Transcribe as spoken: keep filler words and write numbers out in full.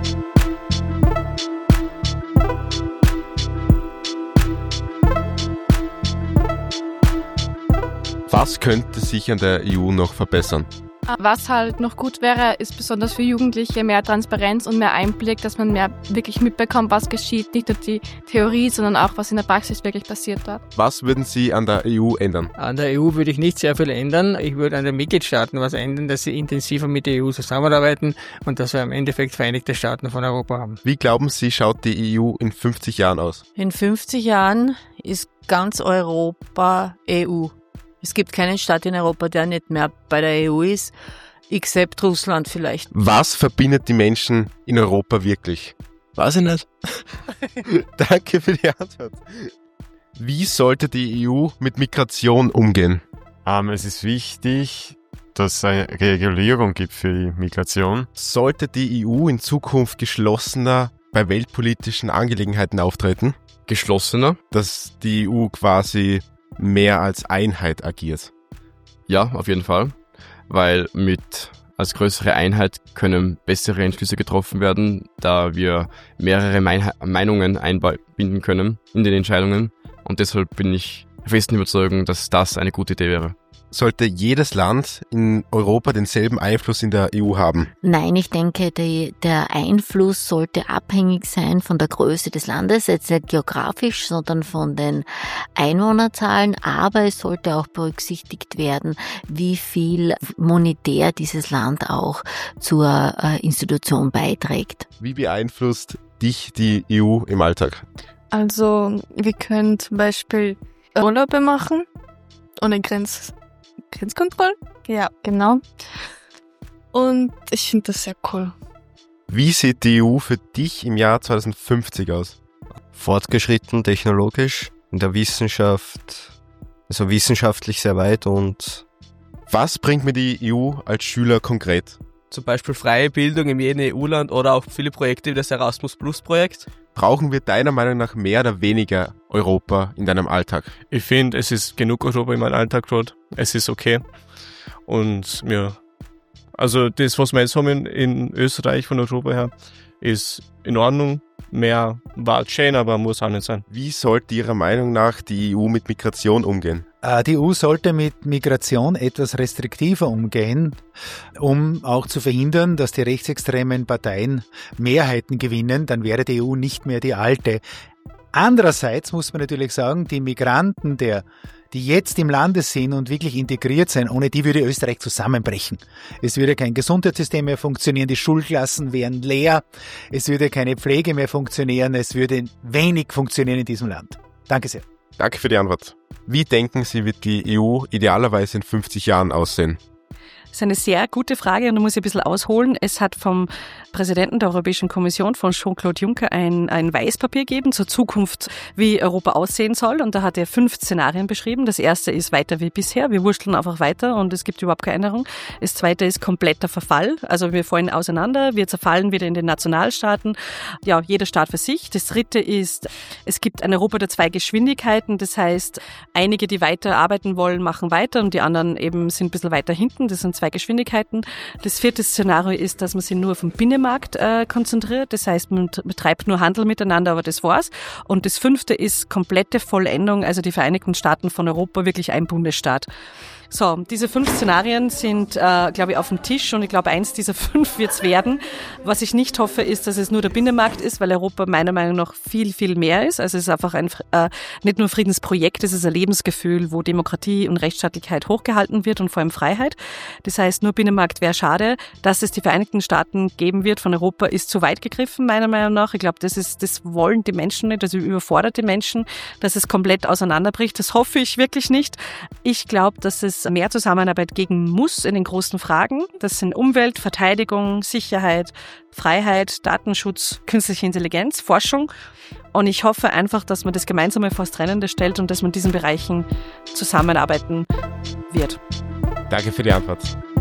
Was könnte sich an der E U noch verbessern? Was halt noch gut wäre, ist besonders für Jugendliche mehr Transparenz und mehr Einblick, dass man mehr wirklich mitbekommt, was geschieht. Nicht nur die Theorie, sondern auch, was in der Praxis wirklich passiert dort. Was würden Sie an der E U ändern? An der E U würde ich nicht sehr viel ändern. Ich würde an den Mitgliedstaaten was ändern, dass sie intensiver mit der E U zusammenarbeiten und dass wir im Endeffekt Vereinigte Staaten von Europa haben. Wie glauben Sie, schaut die E U in fünfzig Jahren aus? In fünfzig Jahren ist ganz Europa E U. Es gibt keinen Staat in Europa, der nicht mehr bei der E U ist, except Russland vielleicht. Was verbindet die Menschen in Europa wirklich? Weiß ich nicht. Danke für die Antwort. Wie sollte die E U mit Migration umgehen? Um, es ist wichtig, dass es eine Regulierung gibt für die Migration. Sollte die E U in Zukunft geschlossener bei weltpolitischen Angelegenheiten auftreten? Geschlossener? Dass die E U quasi mehr als Einheit agiert. Ja, auf jeden Fall, weil mit als größere Einheit können bessere Entschlüsse getroffen werden, da wir mehrere Mein- Meinungen einbinden können in den Entscheidungen und deshalb bin ich festen Überzeugung, dass das eine gute Idee wäre. Sollte jedes Land in Europa denselben Einfluss in der E U haben? Nein, ich denke, die, der Einfluss sollte abhängig sein von der Größe des Landes, jetzt nicht geografisch, sondern von den Einwohnerzahlen. Aber es sollte auch berücksichtigt werden, wie viel monetär dieses Land auch zur äh, Institution beiträgt. Wie beeinflusst dich die E U im Alltag? Also, wir können zum Beispiel Urlaube machen ohne Grenz. Grenzkontrollen? Ja, genau. Und ich finde das sehr cool. Wie sieht die E U für dich im Jahr zweitausendfünfzig aus? Fortgeschritten technologisch, in der Wissenschaft, also wissenschaftlich sehr weit und... Was bringt mir die E U als Schüler konkret? Zum Beispiel freie Bildung in jedem E U-Land oder auch viele Projekte wie das Erasmus-Plus-Projekt. Brauchen wir deiner Meinung nach mehr oder weniger Europa in deinem Alltag? Ich finde, es ist genug Europa in meinem Alltag gerade. Es ist okay. Und ja, also das, was wir jetzt haben in, in Österreich von Europa her, ist in Ordnung. Mehr war schön, aber muss auch nicht sein. Wie sollte Ihrer Meinung nach die E U mit Migration umgehen? Die E U sollte mit Migration etwas restriktiver umgehen, um auch zu verhindern, dass die rechtsextremen Parteien Mehrheiten gewinnen. Dann wäre die E U nicht mehr die alte. Andererseits muss man natürlich sagen, die Migranten, der, die jetzt im Lande sind und wirklich integriert sind, ohne die würde Österreich zusammenbrechen. Es würde kein Gesundheitssystem mehr funktionieren, die Schulklassen wären leer, es würde keine Pflege mehr funktionieren, es würde wenig funktionieren in diesem Land. Danke sehr. Danke für die Antwort. Wie denken Sie, wird die E U idealerweise in fünfzig Jahren aussehen? Das ist eine sehr gute Frage und da muss ich ein bisschen ausholen. Es hat vom Präsidenten der Europäischen Kommission, von Jean-Claude Juncker, ein, ein Weißpapier gegeben zur Zukunft, wie Europa aussehen soll. Und da hat er fünf Szenarien beschrieben. Das erste ist weiter wie bisher. Wir wurschteln einfach weiter und es gibt überhaupt keine Änderung. Das zweite ist kompletter Verfall. Also wir fallen auseinander, wir zerfallen wieder in den Nationalstaaten. Ja, jeder Staat für sich. Das dritte ist, es gibt ein Europa der zwei Geschwindigkeiten. Das heißt, einige, die weiter arbeiten wollen, machen weiter und die anderen eben sind ein bisschen weiter hinten. Das sind zwei Geschwindigkeiten. Das vierte Szenario ist, dass man sich nur auf den Binnenmarkt äh, konzentriert. Das heißt, man betreibt nur Handel miteinander, aber das war's. Und das fünfte ist komplette Vollendung, also die Vereinigten Staaten von Europa, wirklich ein Bundesstaat. So, diese fünf Szenarien sind, äh, glaube ich, auf dem Tisch und ich glaube, eins dieser fünf wird's werden. Was ich nicht hoffe, ist, dass es nur der Binnenmarkt ist, weil Europa meiner Meinung nach viel, viel mehr ist. Also es ist einfach ein äh, nicht nur Friedensprojekt, es ist ein Lebensgefühl, wo Demokratie und Rechtsstaatlichkeit hochgehalten wird und vor allem Freiheit. Das heißt, nur Binnenmarkt wäre schade. Dass es die Vereinigten Staaten geben wird von Europa, ist zu weit gegriffen, meiner Meinung nach. Ich glaube, das ist, das wollen die Menschen nicht, also überfordert die Menschen, dass es komplett auseinanderbricht. Das hoffe ich wirklich nicht. Ich glaube, dass es mehr Zusammenarbeit geben muss in den großen Fragen. Das sind Umwelt, Verteidigung, Sicherheit, Freiheit, Datenschutz, künstliche Intelligenz, Forschung. Und ich hoffe einfach, dass man das Gemeinsame vor das Trennende stellt und dass man in diesen Bereichen zusammenarbeiten wird. Danke für die Antwort.